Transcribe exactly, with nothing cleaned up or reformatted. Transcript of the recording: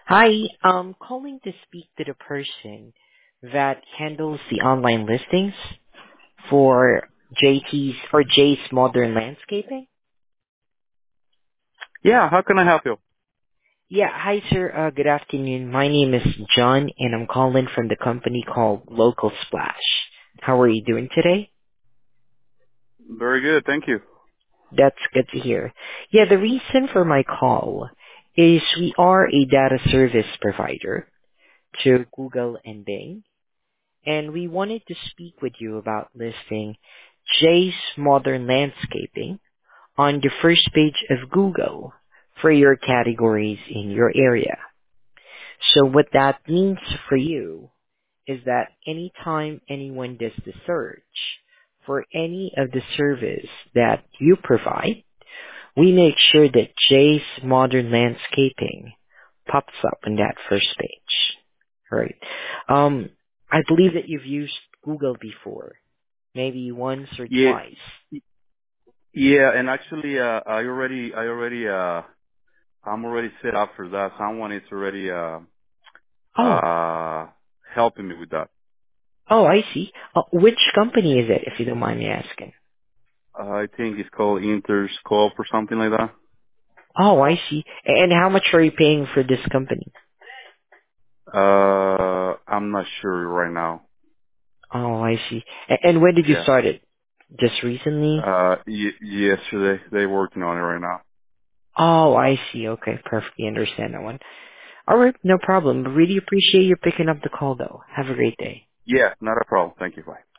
Hi, I'm calling to speak to the person that handles the online listings for J T's or J's Modern Landscaping. Yeah, how can I help you? Yeah, hi sir. Uh, good afternoon. My name is John, and I'm calling from the company called Local Splash. How are you doing today? Very good, thank you. That's good to hear. Yeah, the reason for my call is we are a data service provider to Google and Bing, and we wanted to speak with you about listing Jay's Modern Landscaping on the first page of Google for your categories in your area. So what that means for you is that anytime anyone does the search for any of the service that you provide, we make sure that Jay's Modern Landscaping pops up on that first page. Right. Um, I believe that you've used Google before, maybe once or Yeah, twice. yeah, and actually, uh, I already, I already, uh, I'm already set up for that. Someone is already, uh, Oh, uh, helping me with that. oh, I see. Uh, which company is it, if you don't mind me asking? Uh, I think it's called Interscope or something like that. Oh, I see. And how much are you paying for this company? Uh, I'm not sure right now. Oh, I see. A- And when did you Yeah. start it? Just recently? Uh, y- yesterday, they working on it right now. Oh, I see. Okay, perfectly understand that one. All right, no problem. Really appreciate you picking up the call, though. Have a great day. Yeah, not a problem. Thank you. Bye.